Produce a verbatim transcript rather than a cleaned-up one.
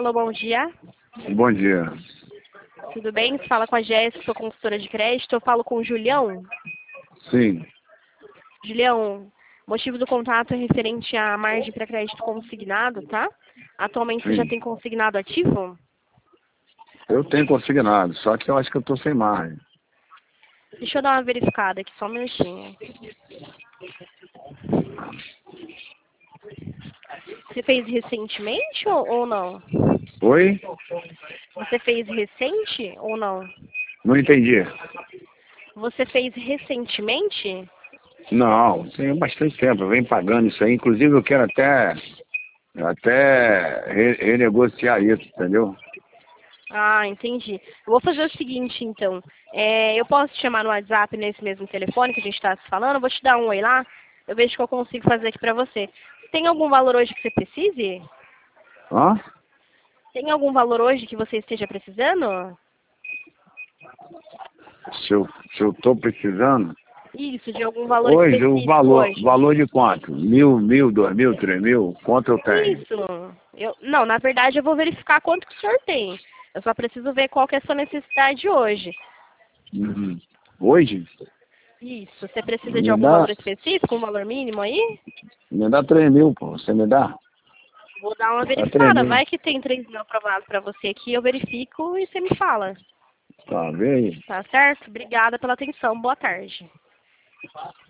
Alô, bom dia. Bom dia. Tudo bem? Você fala com a Jéssica, sou consultora de crédito. Eu falo com o Julião. Sim. Julião, motivo do contato é referente à margem para crédito consignado, tá? Atualmente você já Sim. tem consignado ativo? Eu tenho consignado, só que eu acho que eu tô sem margem. Deixa eu dar uma verificada aqui, só um minutinho. Você fez recentemente ou, ou não? Oi? Você fez recente ou não? Não entendi. Você fez recentemente? Não, tem bastante tempo, eu venho pagando isso aí. Inclusive eu quero até, até re- renegociar isso, entendeu? Ah, entendi. Eu vou fazer o seguinte, então. É, eu posso te chamar no WhatsApp nesse mesmo telefone que a gente está se falando? Eu vou te dar um oi lá. Eu vejo o que eu consigo fazer aqui para você. Tem algum valor hoje que você precise? Hã? Tem algum valor hoje que você esteja precisando? Se eu, se eu tô precisando? Isso, de algum valor Hoje, o específico valor, hoje. valor de quanto? Mil, mil, dois mil, três mil? Quanto eu tenho? Isso. Eu, não, na verdade eu vou verificar quanto que o senhor tem. Eu só preciso ver qual que é a sua necessidade hoje. Uhum. Hoje? Isso. Você precisa de Me algum dá, valor específico, um valor mínimo aí? me dá três mil, pô. Você me dá? Vou dar uma Dá três verificada. mil. Vai que tem três mil aprovado para você aqui, eu verifico e você me fala. Tá, vê aí. Tá certo? Obrigada pela atenção. Boa tarde.